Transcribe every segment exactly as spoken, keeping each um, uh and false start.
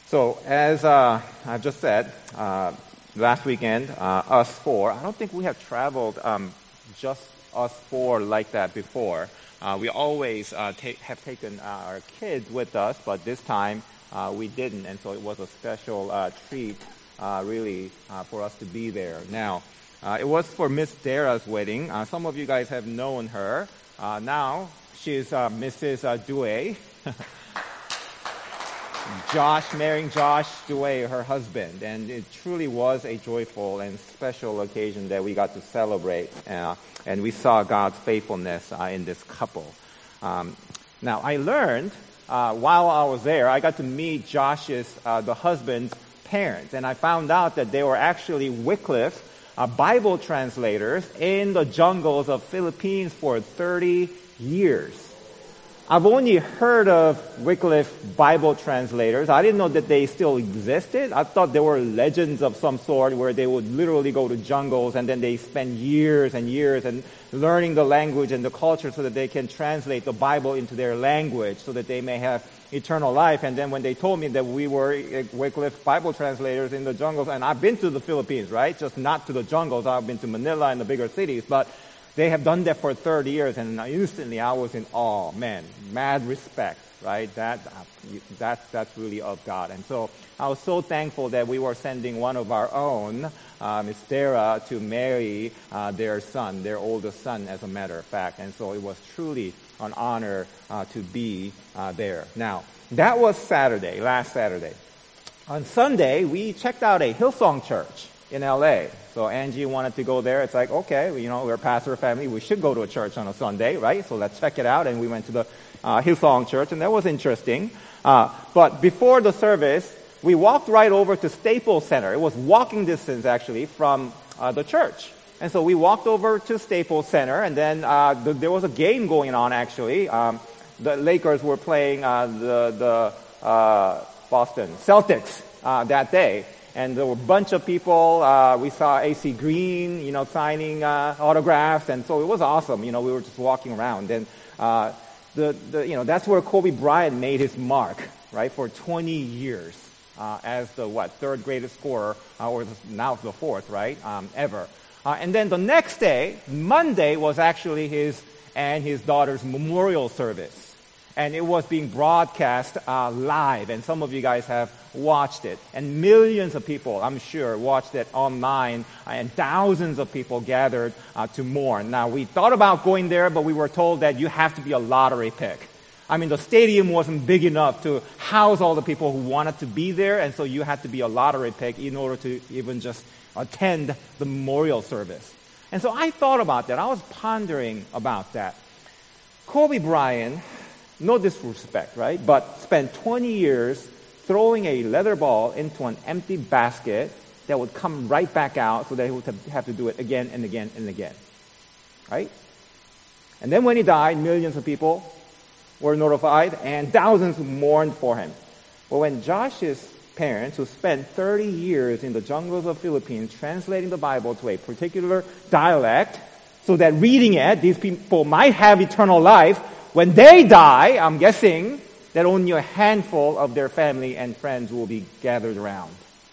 So, as uh, I've just said, uh, last weekend, uh, us four, I don't think we have traveled um, just us four like that before. Uh, we always uh, ta- have taken uh, our kids with us, but this time uh, we didn't, and so it was a special uh, treat, uh, really, uh, for us to be there. Now, uh, it was for Miss Dara's wedding. Uh, some of you guys have known her. Uh, now, she's uh, Missus Uh, Due. Josh, marrying Josh Due, her husband, and it truly was a joyful and special occasion that we got to celebrate, uh, and we saw God's faithfulness uh, in this couple. Um, now, I learned uh, while I was there, I got to meet Josh's, uh, the husband's parents, and I found out that they were actually Wycliffe uh, Bible translators in the jungles of Philippines for thirty years. I've only heard of Wycliffe Bible translators. I didn't know that they still existed. I thought they were legends of some sort where they would literally go to jungles and then they spend years and years and learning the language and the culture so that they can translate the Bible into their language so that they may have eternal life. And then when they told me that we were Wycliffe Bible translators in the jungles, and I've been to the Philippines, right? Just not to the jungles. I've been to Manila and the bigger cities, but they have done that for thirty years, and instantly I was in awe. Man, mad respect, right? That, that's, that's really of God. And so I was so thankful that we were sending one of our own, uh, Miss Dara, to marry uh, their son, their oldest son, as a matter of fact. And so it was truly an honor uh, to be uh, there. Now, that was Saturday, last Saturday. On Sunday, we checked out a Hillsong church in L A. So Angie wanted to go there. It's like, okay, you know, we're a pastor family. We should go to a church on a Sunday, right? So let's check it out. And we went to the uh, Hillsong Church, and that was interesting. Uh, but before the service, we walked right over to Staples Center. It was walking distance, actually, from uh, the church. And so we walked over to Staples Center, and then uh, the, there was a game going on, actually. Um, the Lakers were playing uh, the, the uh, Boston Celtics uh, that day. And there were a bunch of people. Uh, we saw A C Green, you know, signing uh, autographs, and so it was awesome. You know, we were just walking around, and uh, the, the, you know, that's where Kobe Bryant made his mark, right, for twenty years uh, as the what third greatest scorer, uh, or now the fourth, right, um, ever. Uh, and then the next day, Monday, was actually his and his daughter's memorial service. And it was being broadcast uh, live, and some of you guys have watched it. And millions of people, I'm sure, watched it online, and thousands of people gathered uh, to mourn. Now, we thought about going there, but we were told that you have to be a lottery pick. I mean, the stadium wasn't big enough to house all the people who wanted to be there, and so you had to be a lottery pick in order to even just attend the memorial service. And so I thought about that. I was pondering about that. Kobe Bryant, no disrespect, right? But spent twenty years throwing a leather ball into an empty basket that would come right back out so that he would have to do it again and again and again. Right? And then when he died, millions of people were notified and thousands mourned for him. But when Josh's parents, who spent thirty years in the jungles of Philippines translating the Bible to a particular dialect so that reading it, these people might have eternal life, when they die, I'm guessing that only a handful of their family and friends will be gathered around.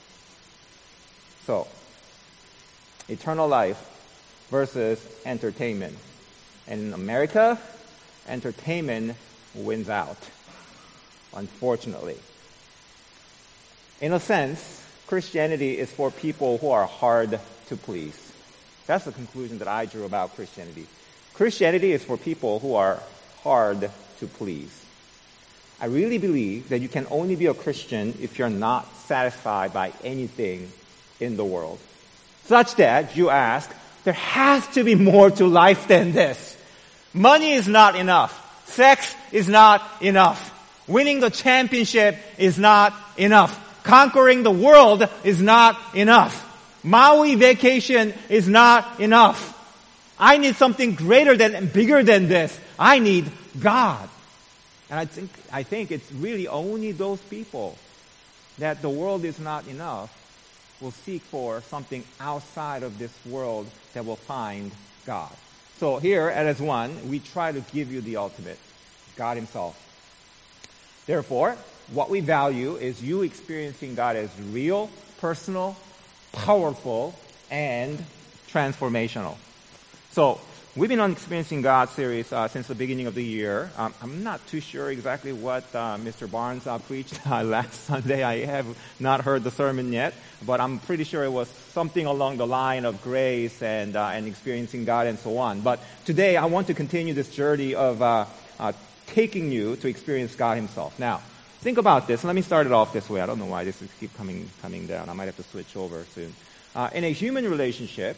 So, eternal life versus entertainment. And in America, entertainment wins out, unfortunately. In a sense, Christianity is for people who are hard to please. That's the conclusion that I drew about Christianity. Christianity is for people who are hard to please. I really believe that you can only be a Christian if you're not satisfied by anything in the world. Such that you ask, there has to be more to life than this. Money is not enough. Sex is not enough. Winning the championship is not enough. Conquering the world is not enough. Maui vacation is not enough. I need something greater than and bigger than this. I need God. And I think I think it's really only those people that the world is not enough will seek for something outside of this world that will find God. So here at S one, we try to give you the ultimate, God Himself. Therefore, what we value is you experiencing God as real, personal, powerful, and transformational. So, we've been on Experiencing God series uh, since the beginning of the year. Um, I'm not too sure exactly what uh, Mister Barnes uh, preached uh, last Sunday. I have not heard the sermon yet, but I'm pretty sure it was something along the line of grace and uh, and experiencing God and so on. But today, I want to continue this journey of uh, uh, taking you to experience God Himself. Now, think about this. Let me start it off this way. I don't know why this is keep coming coming down. I might have to switch over soon. Uh, in a human relationship,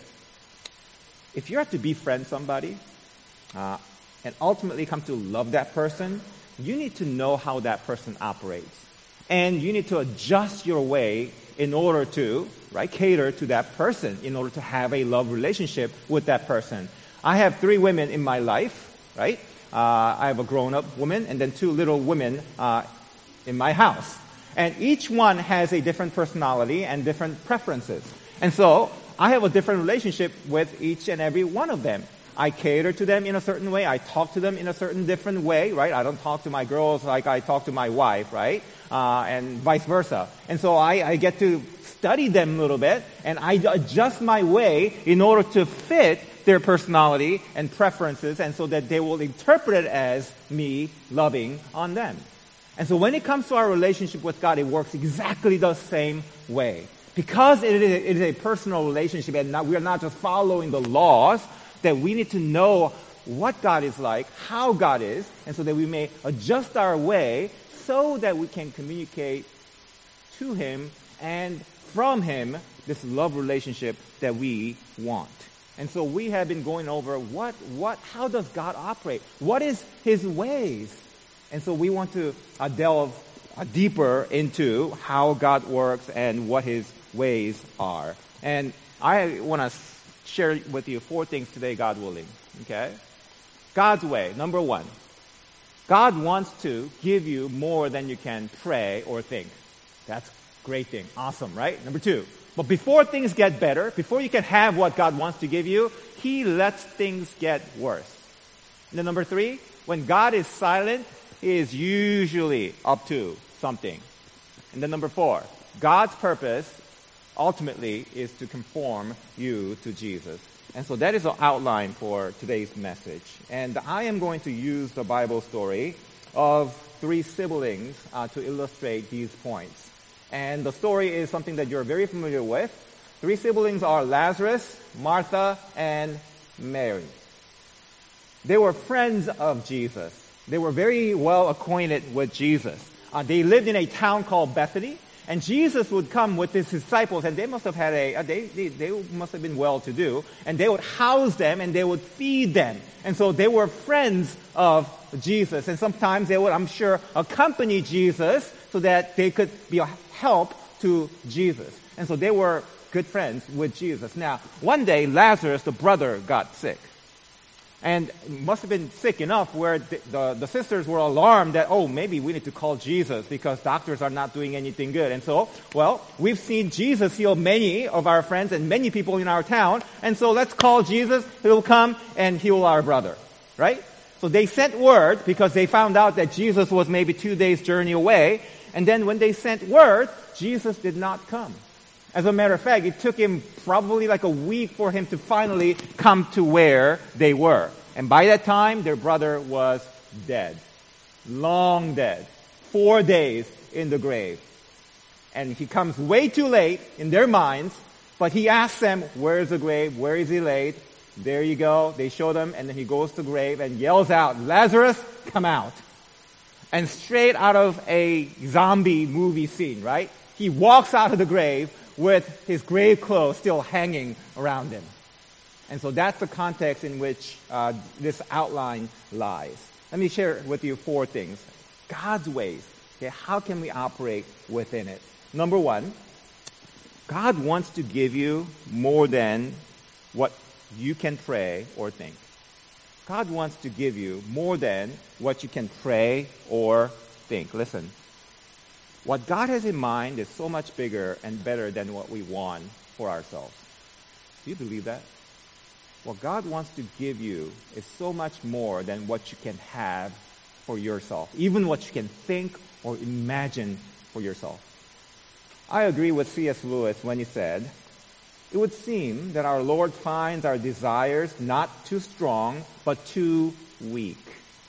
if you have to befriend somebody uh, and ultimately come to love that person, you need to know how that person operates. And you need to adjust your way in order to, right, cater to that person, in order to have a love relationship with that person. I have three women in my life, right? Uh, I have a grown-up woman and then two little women uh, in my house. And each one has a different personality and different preferences. And so, I have a different relationship with each and every one of them. I cater to them in a certain way. I talk to them in a certain different way, right? I don't talk to my girls like I talk to my wife, right? Uh, and vice versa. And so I, I get to study them a little bit, and I adjust my way in order to fit their personality and preferences, and so that they will interpret it as me loving on them. And so when it comes to our relationship with God, it works exactly the same way. Because it is, it is a personal relationship and not, we are not just following the laws, that we need to know what God is like, how God is, and so that we may adjust our way so that we can communicate to Him and from Him this love relationship that we want. And so we have been going over what, what, how does God operate? What is His ways? And so we want to uh, delve uh, deeper into how God works and what His ways are. And I want to share with you four things today, God willing. Okay? God's way. Number one, God wants to give you more than you can pray or think. That's a great thing. Awesome, right? Number two, but before things get better, before you can have what God wants to give you, He lets things get worse. And then number three, when God is silent, He is usually up to something. And then number four, God's purpose ultimately is to conform you to Jesus. And so that is the outline for today's message. And I am going to use the Bible story of three siblings uh, to illustrate these points. And the story is something that you're very familiar with. Three siblings are Lazarus, Martha, and Mary. They were friends of Jesus. They were very well acquainted with Jesus. Uh, they lived in a town called Bethany. And Jesus would come with His disciples, and they must have had a, they, they, they must have been well-to-do, and they would house them, and they would feed them. And so they were friends of Jesus. And sometimes they would, I'm sure, accompany Jesus so that they could be a help to Jesus. And so they were good friends with Jesus. Now, one day, Lazarus, the brother, got sick. And must have been sick enough where the, the, the sisters were alarmed that, oh, maybe we need to call Jesus because doctors are not doing anything good. And so, well, we've seen Jesus heal many of our friends and many people in our town. And so let's call Jesus. He'll come and heal our brother. Right? So they sent word because they found out that Jesus was maybe two days' journey away. And then when they sent word, Jesus did not come. As a matter of fact, it took him probably like a week for him to finally come to where they were. And by that time, their brother was dead. Long dead. Four days in the grave. And he comes way too late in their minds, but he asks them, where is the grave? Where is he laid? There you go. They show them, and then he goes to the grave and yells out, Lazarus, come out. And straight out of a zombie movie scene, right? He walks out of the grave with his grave clothes still hanging around him. And so that's the context in which uh, this outline lies. Let me share with you four things. God's ways. Okay, how can we operate within it? Number one, God wants to give you more than what you can pray or think. God wants to give you more than what you can pray or think. Listen. What God has in mind is so much bigger and better than what we want for ourselves. Do you believe that? What God wants to give you is so much more than what you can have for yourself, even what you can think or imagine for yourself. I agree with C S Lewis when he said, it would seem that our Lord finds our desires not too strong, but too weak.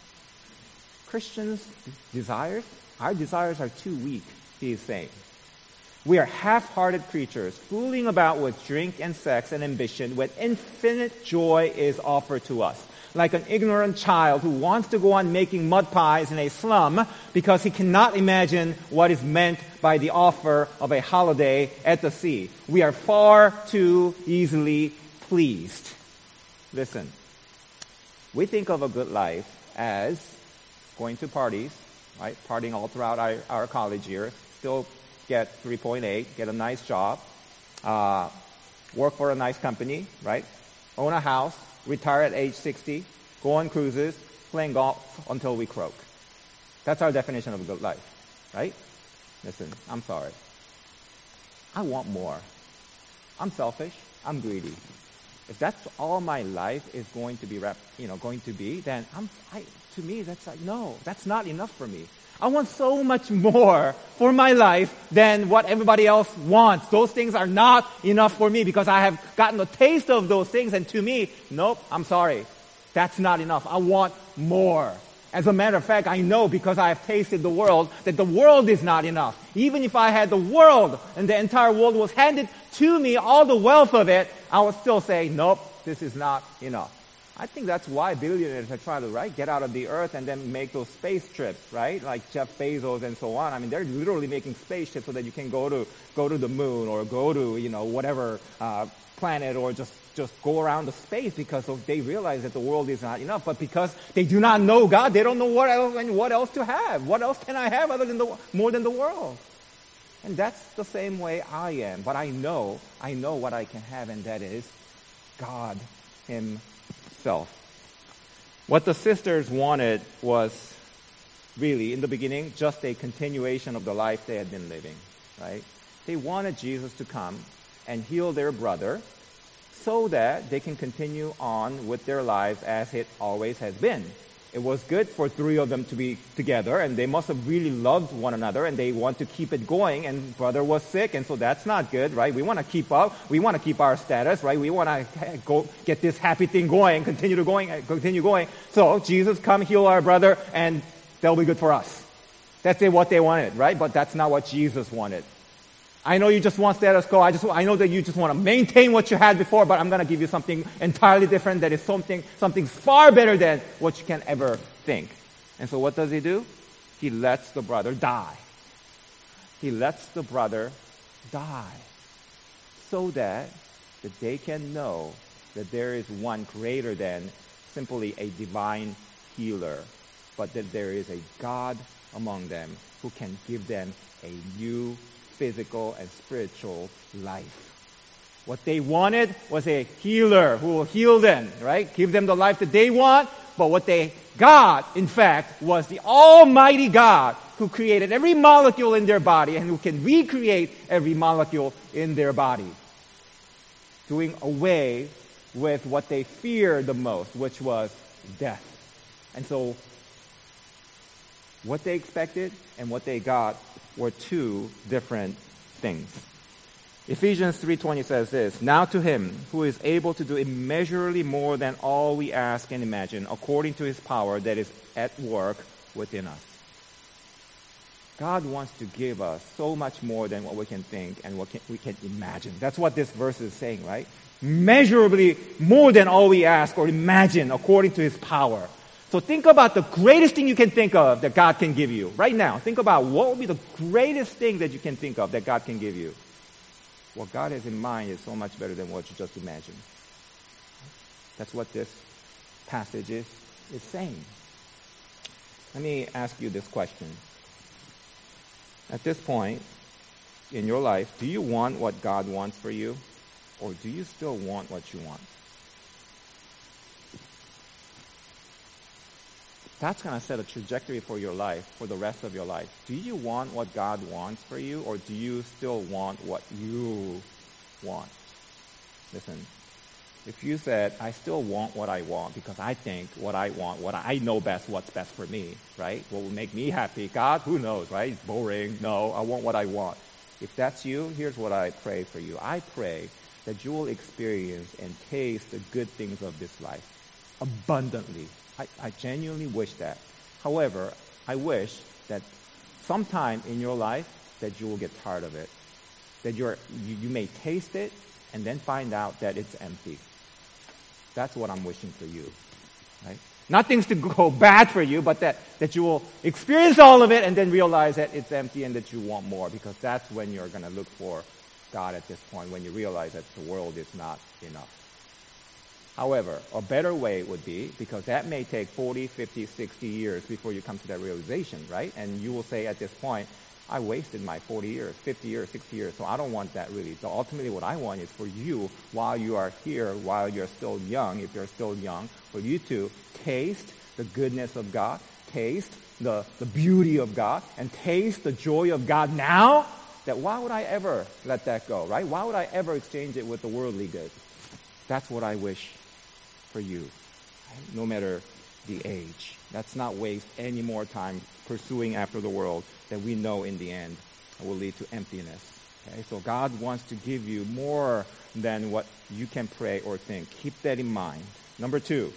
Christians' desires, our desires are too weak, he is saying. We are half-hearted creatures, fooling about with drink and sex and ambition when infinite joy is offered to us. Like an ignorant child who wants to go on making mud pies in a slum because he cannot imagine what is meant by the offer of a holiday at the sea. We are far too easily pleased. Listen, we think of a good life as going to parties, right? Partying all throughout our, our college years, still get three point eight, get a nice job, uh, work for a nice company, right? Own a house, retire at age sixty, go on cruises, playing golf until we croak. That's our definition of a good life, right? Listen, I'm sorry. I want more. I'm selfish. I'm greedy. If that's all my life is going to be, rep, you know, going to be, then I'm, I, to me, that's like, no, that's not enough for me. I want so much more for my life than what everybody else wants. Those things are not enough for me because I have gotten a taste of those things, and to me, nope, I'm sorry. That's not enough. I want more. As a matter of fact, I know because I have tasted the world that the world is not enough. Even if I had the world and the entire world was handed to me, all the wealth of it, I would still say, nope, this is not enough. I think that's why billionaires are trying to, right, get out of the earth and then make those space trips, right? Like Jeff Bezos and so on. I mean, they're literally making spaceships so that you can go to, go to the moon or go to, you know, whatever, uh, planet or just, just go around the space because of, they realize that the world is not enough. But because they do not know God, they don't know what else, and what else to have. What else can I have other than the, more than the world? And that's the same way I am. But I know, I know what I can have, and that is God Himself. Self. What the sisters wanted was really, in the beginning, just a continuation of the life they had been living, right? They wanted Jesus to come and heal their brother so that they can continue on with their lives as it always has been. It was good for three of them to be together, and they must have really loved one another, and they want to keep it going, and brother was sick, and so that's not good, right? We want to keep up. We want to keep our status, right? We want to go get this happy thing going, continue to going, continue going. So Jesus, come heal our brother, and that'll be good for us. That's what they wanted, right? But that's not what Jesus wanted. I know you just want status quo. I just, I know that you just want to maintain what you had before, but I'm going to give you something entirely different that is something, something far better than what you can ever think. And so what does he do? He lets the brother die. He lets the brother die so that, that they can know that there is one greater than simply a divine healer, but that there is a God among them who can give them a new physical and spiritual life. What they wanted was a healer who will heal them, right? Give them the life that they want. But what they got, in fact, was the Almighty God who created every molecule in their body and who can recreate every molecule in their body. Doing away with what they feared the most, which was death. And so, what they expected and what they got were two different things. Ephesians three twenty says this, "Now to Him who is able to do immeasurably more than all we ask and imagine, according to His power that is at work within us." God wants to give us so much more than what we can think and what can, we can imagine. That's what this verse is saying, right? Measurably more than all we ask or imagine, according to His power. So think about the greatest thing you can think of that God can give you. Right now, think about what would be the greatest thing that you can think of that God can give you. What God has in mind is so much better than what you just imagined. That's what this passage is, is saying. Let me ask you this question. At this point in your life, do you want what God wants for you? Or do you still want what you want? That's going to set a trajectory for your life, for the rest of your life. Do you want what God wants for you, or do you still want what you want? Listen, If you said, I still want what I want because I think what I want, what I know best, what's best for me, right? What will make me happy? God, who knows, right? It's boring. No, I want what I want. If that's you, here's what I pray for you. I pray that you will experience and taste the good things of this life abundantly. I, I genuinely wish that. However, I wish that sometime in your life that you will get tired of it. That you're, you, you may taste it and then find out that it's empty. That's what I'm wishing for you, right? Nothing's to go bad for you, but that, that you will experience all of it and then realize that it's empty and that you want more, because that's when you're going to look for God at this point, when you realize that the world is not enough. However, a better way would be, because that may take forty, fifty, sixty years before you come to that realization, right? And you will say at this point, I wasted my forty years, fifty years, sixty years, so I don't want that really. So ultimately what I want is for you, while you are here, while you're still young, if you're still young, for you to taste the goodness of God, taste the, the beauty of God, and taste the joy of God now, that why would I ever let that go, right? Why would I ever exchange it with the worldly good? That's what I wish for you, right? No matter the age. Let's not waste any more time pursuing after the world that we know in the end will lead to emptiness. Okay? So God wants to give you more than what you can pray or think. Keep that in mind. Number two,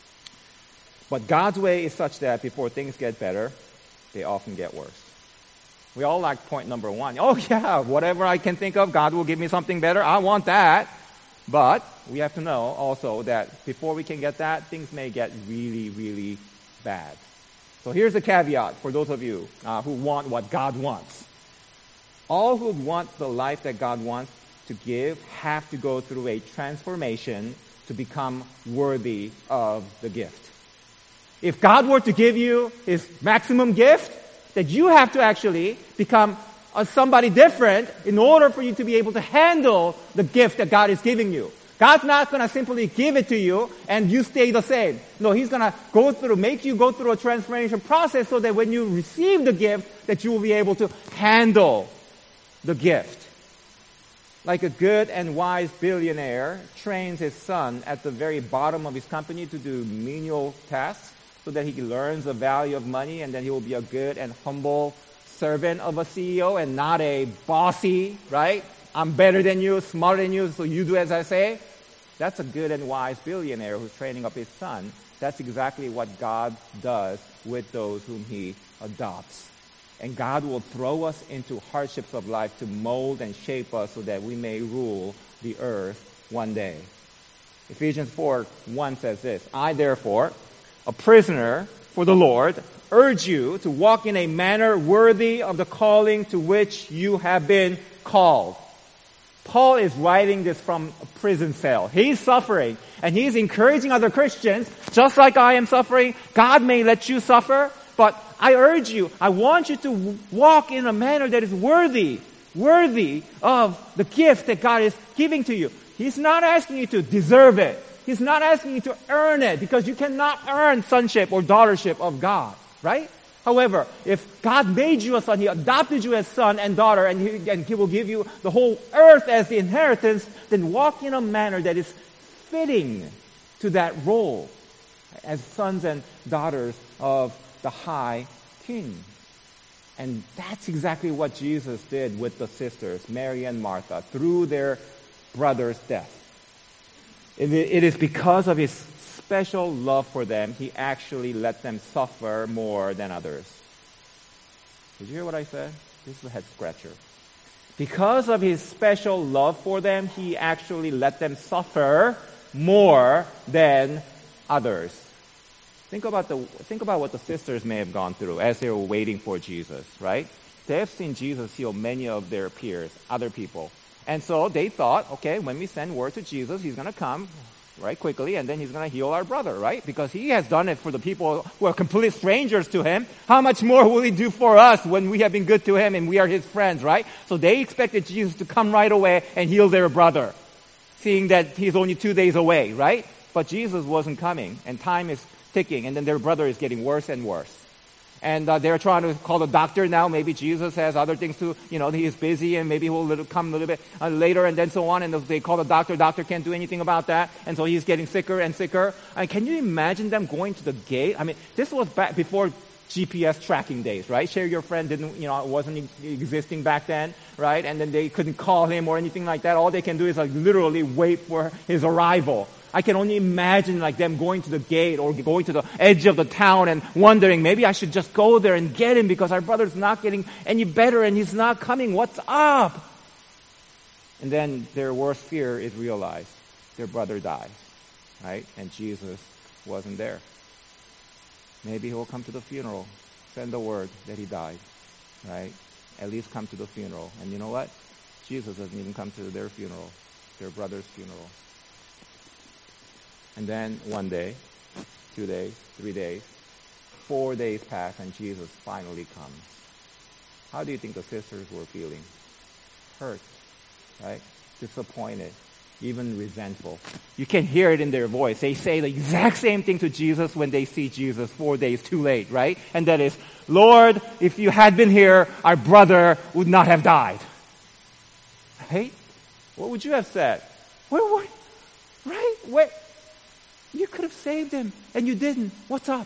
but God's way is such that before things get better, they often get worse. We all like point number one. Oh yeah, whatever I can think of, God will give me something better. I want that. But we have to know also that before we can get that, things may get really, really bad. So here's a caveat for those of you uh, who want what God wants. All who want the life that God wants to give have to go through a transformation to become worthy of the gift. If God were to give you His maximum gift, that you have to actually become a somebody different in order for you to be able to handle the gift that God is giving you. God's not going to simply give it to you and you stay the same. No, He's going to go through, make you go through a transformation process so that when you receive the gift, that you will be able to handle the gift. Like a good and wise billionaire trains his son at the very bottom of his company to do menial tasks so that he learns the value of money, and then he will be a good and humble servant of a C E O and not a bossy, right? I'm better than you, smarter than you, so you do as I say. That's a good and wise billionaire who's training up his son. That's exactly what God does with those whom He adopts. And God will throw us into hardships of life to mold and shape us so that we may rule the earth one day. Ephesians four one says this, I therefore, a prisoner for the Lord, urge you to walk in a manner worthy of the calling to which you have been called. Paul is writing this from a prison cell. He's suffering, and he's encouraging other Christians, just like I am suffering. God may let you suffer, but I urge you, I want you to walk in a manner that is worthy, worthy of the gift that God is giving to you. He's not asking you to deserve it. He's not asking you to earn it, because you cannot earn sonship or daughtership of God, right? However, if God made you a son, He adopted you as son and daughter, and he, and he will give you the whole earth as the inheritance, then walk in a manner that is fitting to that role as sons and daughters of the high King. And that's exactly what Jesus did with the sisters, Mary and Martha, through their brother's death. It, it is because of His special love for them, He actually let them suffer more than others. Did you hear what I said? This is a head scratcher. Because of His special love for them, He actually let them suffer more than others. Think about the think about what the sisters may have gone through as they were waiting for Jesus, right? They have seen Jesus heal many of their peers, other people. And so they thought, okay, when we send word to Jesus, He's going to come right quickly, and then He's going to heal our brother, right? Because He has done it for the people who are complete strangers to Him. How much more will He do for us when we have been good to Him and we are His friends, right? So they expected Jesus to come right away and heal their brother, seeing that He's only two days away, right? But Jesus wasn't coming, and time is ticking, and then their brother is getting worse and worse. And uh, they're trying to call the doctor now. Maybe Jesus has other things to, you know, he's busy and maybe he'll little, come a little bit uh, later and then so on. And they call the doctor. Doctor can't do anything about that. And so he's getting sicker and sicker. And can you imagine them going to the gate? I mean, this was back before G P S tracking days, right? Share Your Friend didn't, you know, it wasn't existing back then, right? And then they couldn't call him or anything like that. All they can do is like literally wait for his arrival. I can only imagine like them going to the gate or going to the edge of the town and wondering, maybe I should just go there and get him because our brother's not getting any better and he's not coming. What's up? And then their worst fear is realized. Their brother died, right? And Jesus wasn't there. Maybe he'll come to the funeral, send the word that he died, right? At least come to the funeral. And you know what? Jesus doesn't even come to their funeral, their brother's funeral. And then one day, two days, three days, four days pass and Jesus finally comes. How do you think the sisters were feeling? Hurt, right? Disappointed, even resentful. You can hear it in their voice. They say the exact same thing to Jesus when they see Jesus four days too late, right? And that is, Lord, if you had been here, our brother would not have died. Right? What would you have said? Where, where, right? Where? You could have saved him, and you didn't. What's up?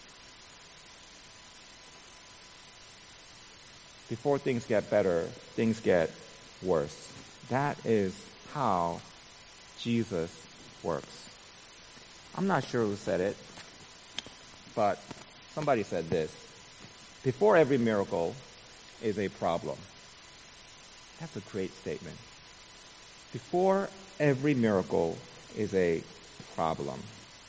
Before things get better, things get worse. That is how Jesus works. I'm not sure who said it, but somebody said this. Before every miracle is a problem. That's a great statement. Before every miracle is a problem.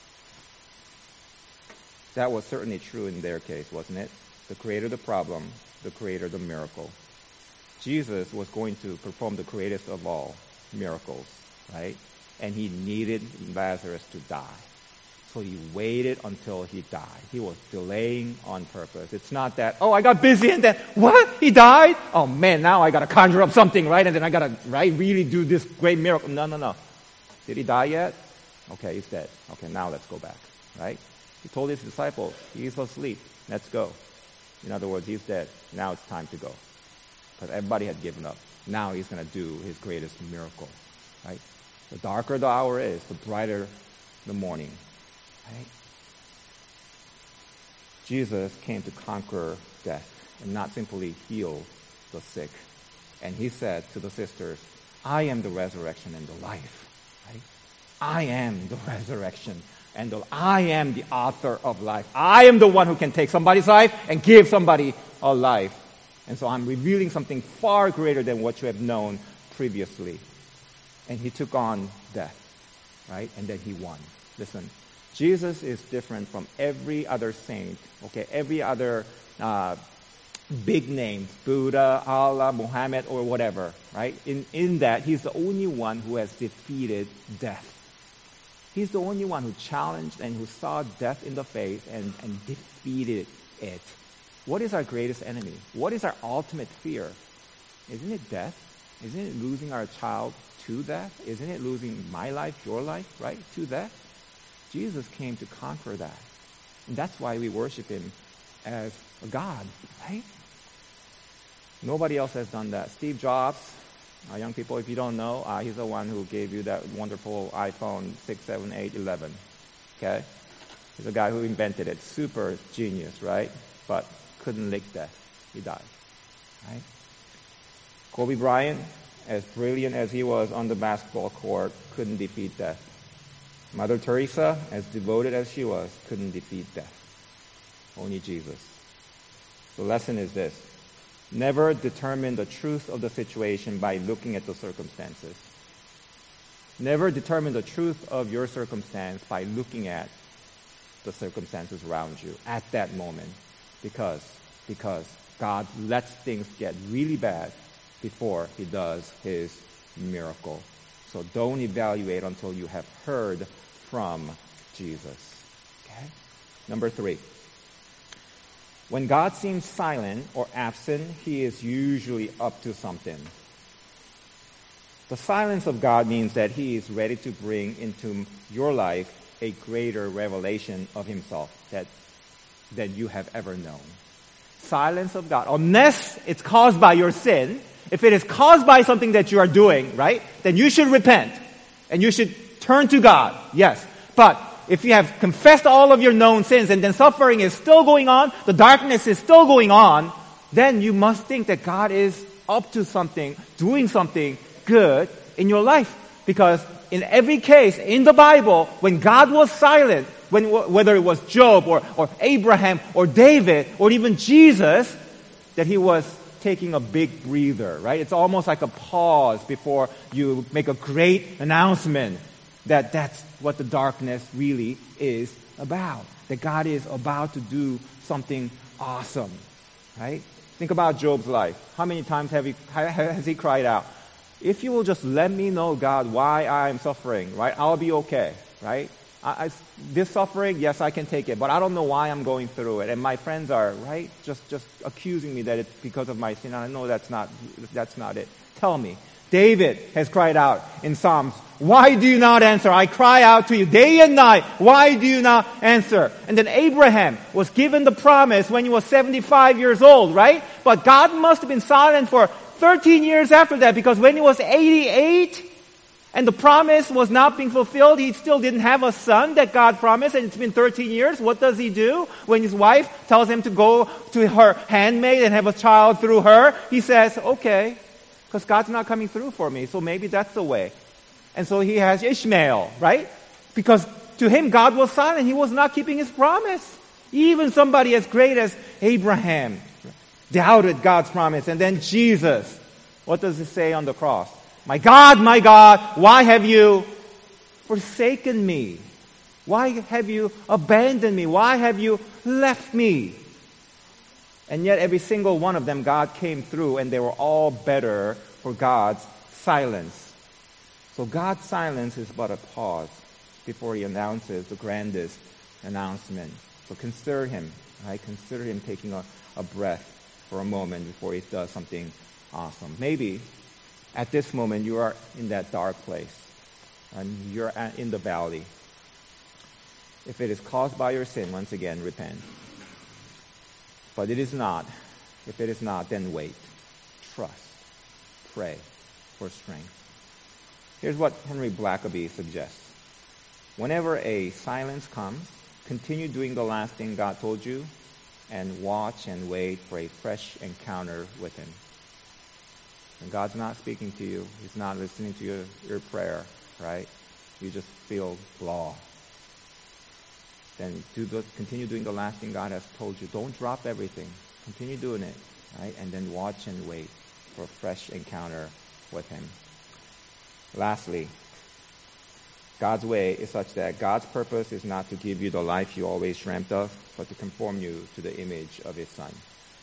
That was certainly true in their case, wasn't it? The creator of the problem, the creator of the miracle. Jesus was going to perform the greatest of all miracles, right? And he needed Lazarus to die. So he waited until he died. He was delaying on purpose. It's not that, oh, I got busy and then, what? He died? Oh man, now I gotta conjure up something, right? And then I gotta, right, really do this great miracle. No, no, no. Did he die yet? Okay, he's dead. Okay, now let's go back, right? He told his disciples, he's asleep. Let's go. In other words, he's dead. Now it's time to go. Because everybody had given up. Now he's going to do his greatest miracle, right? The darker the hour is, the brighter the morning, right? Jesus came to conquer death and not simply heal the sick. And he said to the sisters, I am the resurrection and the life, right? I am the resurrection and the, I am the author of life. I am the one who can take somebody's life and give somebody a life. And so I'm revealing something far greater than what you have known previously. And he took on death, right? And then he won. Listen, Jesus is different from every other saint, okay? Every other uh, big name, Buddha, Allah, Muhammad, or whatever, right? In, in that, he's the only one who has defeated death. He's the only one who challenged and who saw death in the face and, and defeated it. What is our greatest enemy? What is our ultimate fear? Isn't it death? Isn't it losing our child to death? Isn't it losing my life, your life, right, to death? Jesus came to conquer that. And that's why we worship him as a God, right? Nobody else has done that. Steve Jobs, uh, young people, if you don't know, uh, he's the one who gave you that wonderful iPhone six, seven, eight, eleven. Okay? He's the guy who invented it. Super genius, right? But couldn't lick death. He died. Right? Kobe Bryant, as brilliant as he was on the basketball court, couldn't defeat death. Mother Teresa, as devoted as she was, couldn't defeat death. Only Jesus. The lesson is this. Never determine the truth of the situation by looking at the circumstances. Never determine the truth of your circumstance by looking at the circumstances around you at that moment. Because, because God lets things get really bad before he does his miracle. So don't evaluate until you have heard from Jesus. Okay? Number three. When God seems silent or absent, he is usually up to something. The silence of God means that he is ready to bring into your life a greater revelation of himself that, that you have ever known. silence of God, unless it's caused by your sin, if it is caused by something that you are doing, right, then you should repent. And you should turn to God. Yes. But if you have confessed all of your known sins and then suffering is still going on, the darkness is still going on, then you must think that God is up to something, doing something good in your life. Because in every case in the Bible, when God was silent, when, whether it was Job or, or Abraham or David or even Jesus, that he was taking a big breather, right? It's almost like a pause before you make a great announcement that that's what the darkness really is about. That God is about to do something awesome, right? Think about Job's life. How many times have he, has he cried out, if you will just let me know, God, why I'm suffering, right? I'll be okay, right? I, I, this suffering, yes, I can take it, but I don't know why I'm going through it. And my friends are, right, just, just accusing me that it's because of my sin. And I know that's not, that's not it. Tell me. David has cried out in Psalms, why do you not answer? I cry out to you day and night. Why do you not answer? And then Abraham was given the promise when he was seventy-five years old, right? But God must have been silent for thirteen years after that, because when he was eighty-eight and the promise was not being fulfilled, he still didn't have a son that God promised, and it's been thirteen years. What does he do? When his wife tells him to go to her handmaid and have a child through her, he says, okay, because God's not coming through for me, so maybe that's the way. And so he has Ishmael, right? Because to him, God was silent. He was not keeping his promise. Even somebody as great as Abraham doubted God's promise. And then Jesus, what does it say on the cross? My God, my God, why have you forsaken me? Why have you abandoned me? Why have you left me? And yet every single one of them, God came through, and they were all better for God's silence. So God's silence is but a pause before he announces the grandest announcement. So consider him, right? Consider him taking a, a breath for a moment before he does something awesome. Maybe at this moment you are in that dark place and you're in the valley. If it is caused by your sin, once again, repent. But it is not. If it is not, then wait. Trust. Pray for strength. Here's what Henry Blackaby suggests. Whenever a silence comes, continue doing the last thing God told you and watch and wait for a fresh encounter with him. When God's not speaking to you, he's not listening to your, your prayer, right? You just feel blah. Then do the, continue doing the last thing God has told you. Don't drop everything. Continue doing it, right? And then watch and wait for a fresh encounter with him. Lastly, God's way is such that God's purpose is not to give you the life you always dreamt of, but to conform you to the image of his Son.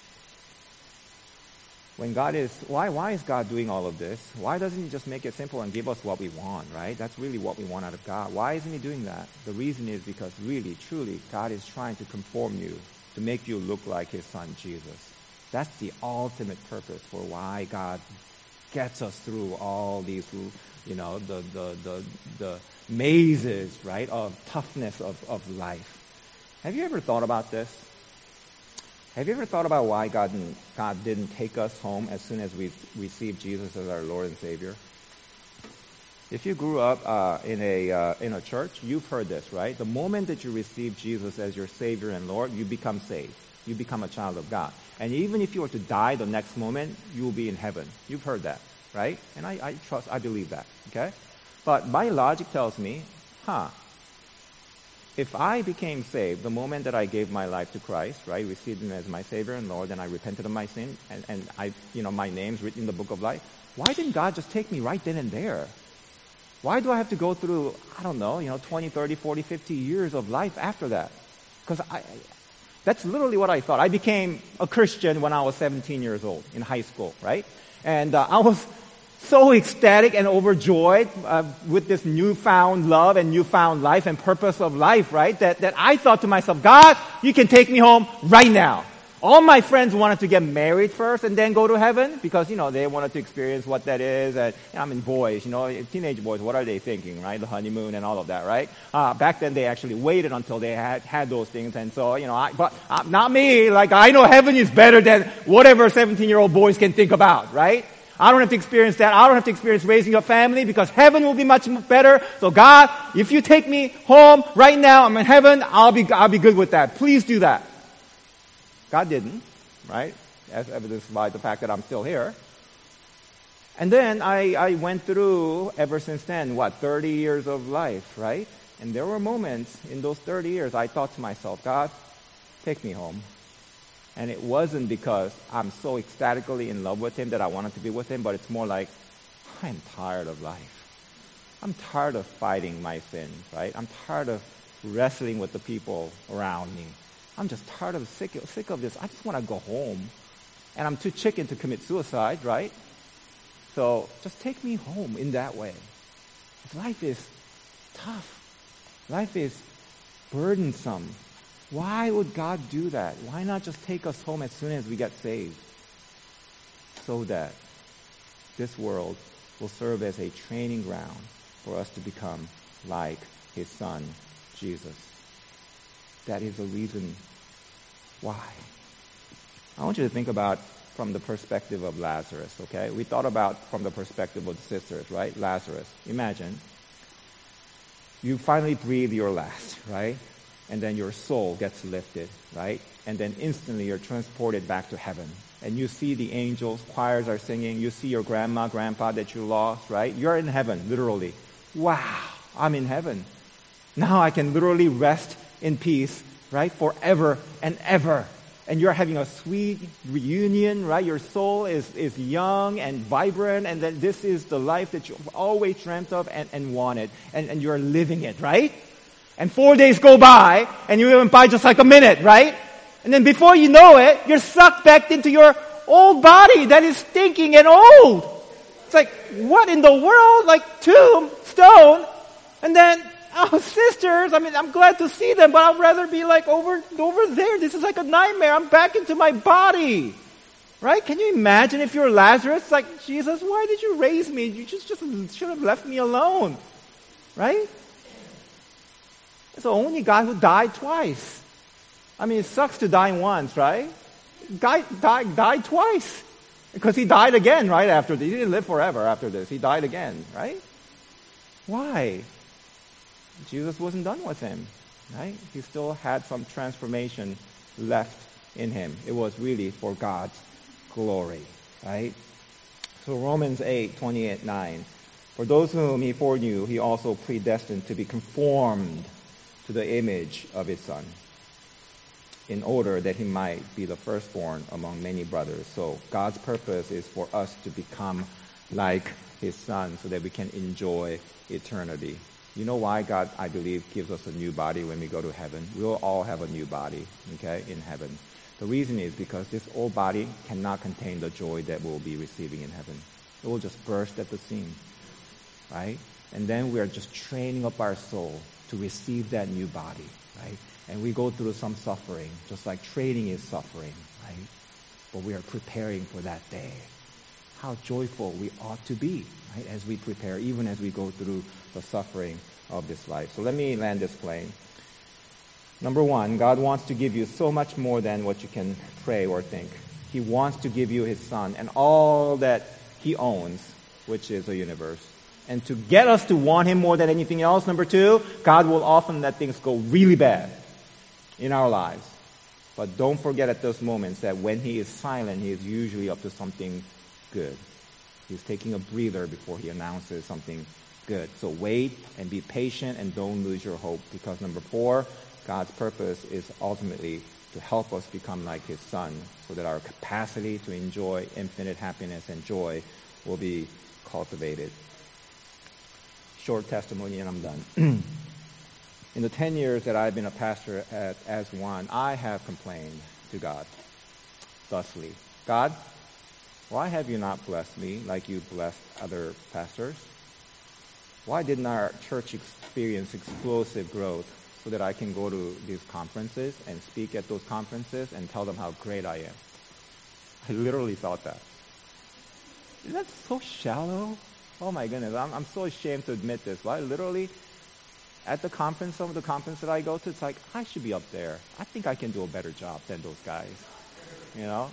When God is, why, why is God doing all of this? Why doesn't he just make it simple and give us what we want, right? That's really what we want out of God. Why isn't he doing that? The reason is because really, truly, God is trying to conform you, to make you look like his Son, Jesus. That's the ultimate purpose for why God gets us through all these, you know, the the the, the mazes, right, of toughness of, of life. Have you ever thought about this? Have you ever thought about why God didn't, God didn't take us home as soon as we received Jesus as our Lord and Savior? If you grew up uh, in a uh, in a church, you've heard this, right? The moment that you receive Jesus as your Savior and Lord, you become saved. You become a child of God. And even if you were to die the next moment, you will be in heaven. You've heard that, right? And I, I trust, I believe that, okay? But my logic tells me, huh, if I became saved the moment that I gave my life to Christ, right, received him as my Savior and Lord, and I repented of my sin, and, and I, you know, my name's written in the book of life, why didn't God just take me right then and there? Why do I have to go through, I don't know, you know, twenty, thirty, forty, fifty years of life after that? Because I, that's literally what I thought. I became a Christian when I was seventeen years old in high school, right? And uh, I was so ecstatic and overjoyed uh, with this newfound love and newfound life and purpose of life, right? That, that I thought to myself, God, you can take me home right now. All my friends wanted to get married first and then go to heaven because, you know, they wanted to experience what that is. And I mean, boys, you know, teenage boys, what are they thinking, right? The honeymoon and all of that, right? Uh, back then they actually waited until they had, had those things. And so, you know, I, but uh, not me. Like, I know heaven is better than whatever seventeen-year-old boys can think about, right? I don't have to experience that. I don't have to experience raising a family because heaven will be much better. So God, if you take me home right now, I'm in heaven, I'll be, I'll be good with that. Please do that. God didn't, right? As evidenced by the fact that I'm still here. And then I, I went through, ever since then, what, thirty years of life, right? And there were moments in those thirty years I thought to myself, God, take me home. And it wasn't because I'm so ecstatically in love with him that I wanted to be with him, but it's more like, I'm tired of life. I'm tired of fighting my sins, right? I'm tired of wrestling with the people around me. I'm just tired of, sick, sick of this. I just want to go home. And I'm too chicken to commit suicide, right? So just take me home in that way. Life is tough. Life is burdensome. Why would God do that? Why not just take us home as soon as we get saved? So that this world will serve as a training ground for us to become like his son, Jesus. That is the reason why. I want you to think about from the perspective of Lazarus, okay? We thought about from the perspective of the sisters, right? Lazarus. Imagine you finally breathe your last, right? And then your soul gets lifted, right? And then instantly you're transported back to heaven. And you see the angels, choirs are singing. You see your grandma, grandpa that you lost, right? You're in heaven, literally. Wow, I'm in heaven. Now I can literally rest in peace, right? Forever and ever. And you're having a sweet reunion, right? Your soul is, is young and vibrant, and then this is the life that you've always dreamt of and, and wanted. And, and you're living it, right? And four days go by, and you went by just like a minute, right? And then before you know it, you're sucked back into your old body that is stinking and old. It's like, what in the world? Like tomb, stone, and then, oh, sisters, I mean, I'm glad to see them, but I'd rather be like over, over there. This is like a nightmare. I'm back into my body. Right? Can you imagine if you're Lazarus? It's like, Jesus, why did you raise me? You just, just should have left me alone. Right? It's the only guy who died twice. I mean, it sucks to die once, right? Guy died, died twice. Because he died again right after this. He didn't live forever after this. He died again, right? Why? Jesus wasn't done with him, right? He still had some transformation left in him. It was really for God's glory, right? So Romans eight, twenty-eight, nine. For those whom he foreknew, he also predestined to be conformed to the image of his Son, in order that he might be the firstborn among many brothers. So God's purpose is for us to become like his Son so that we can enjoy eternity. You know why God, I believe, gives us a new body when we go to heaven? We'll all have a new body, okay, in heaven. The reason is because this old body cannot contain the joy that we'll be receiving in heaven. It will just burst at the seams, right? And then we are just training up our soul to receive that new body, right? And we go through some suffering, just like training is suffering, right? But we are preparing for that day. How joyful we ought to be, right, as we prepare, even as we go through the suffering of this life. So let me land this plane. Number one, God wants to give you so much more than what you can pray or think. He wants to give you his Son and all that he owns, which is the universe. And to get us to want him more than anything else, number two, God will often let things go really bad in our lives. But don't forget at those moments that when he is silent, he is usually up to something good. He's taking a breather before he announces something good. So wait and be patient and don't lose your hope, because number four, God's purpose is ultimately to help us become like his Son so that our capacity to enjoy infinite happiness and joy will be cultivated. Short testimony and I'm done. In the ten years that I've been a pastor at As One, I have complained to God thusly. God, why have you not blessed me like you blessed other pastors? Why didn't our church experience explosive growth so that I can go to these conferences and speak at those conferences and tell them how great I am. I literally thought that. Is that so shallow? Oh my goodness, I'm, I'm so ashamed to admit this, but I literally, at the conference, some of the conferences that I go to, it's like, I should be up there. I think I can do a better job than those guys, you know?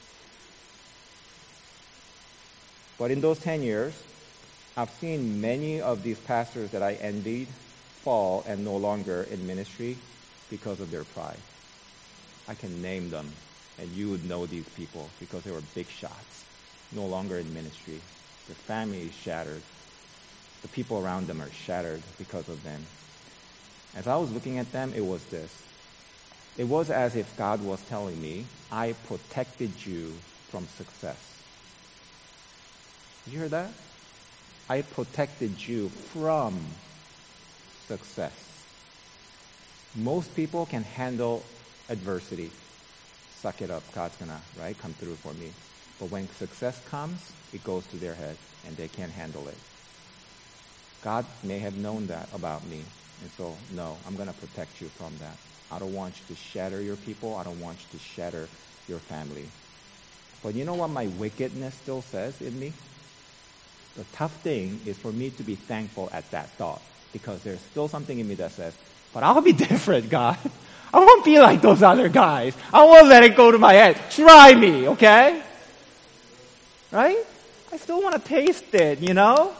But in those ten years, I've seen many of these pastors that I envied fall and no longer in ministry because of their pride. I can name them, and you would know these people because they were big shots, no longer in ministry. Their family is shattered. The people around them are shattered because of them. As I was looking at them, it was this. It was as if God was telling me, I protected you from success. Did you hear that? I protected you from success. Most people can handle adversity. Suck it up. God's gonna, right, come through for me. But when success comes, it goes to their head and they can't handle it. God may have known that about me. And so, no, I'm going to protect you from that. I don't want you to shatter your people. I don't want you to shatter your family. But you know what my wickedness still says in me? The tough thing is for me to be thankful at that thought, because there's still something in me that says, but I'll be different, God. I won't be like those other guys. I won't let it go to my head. Try me, okay? Right? I still want to taste it, you know?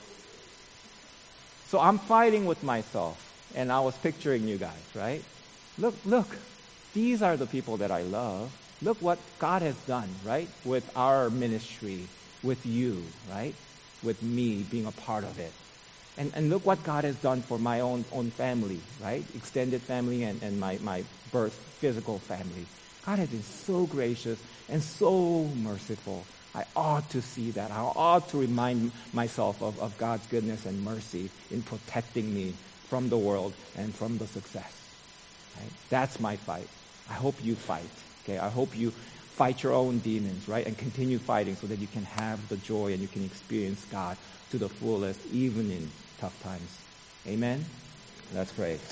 So I'm fighting with myself, and I was picturing you guys, right? Look, look, these are the people that I love. Look what God has done, right? With our ministry, with you, right? With me being a part of it. And and look what God has done for my own own family, right? Extended family and, and my, my birth physical family. God has been so gracious and so merciful. I ought to see that. I ought to remind myself of, of God's goodness and mercy in protecting me from the world and from the success. Right? That's my fight. I hope you fight. Okay, I hope you fight your own demons, right? And continue fighting so that you can have the joy and you can experience God to the fullest, even in tough times. Amen? Let's pray.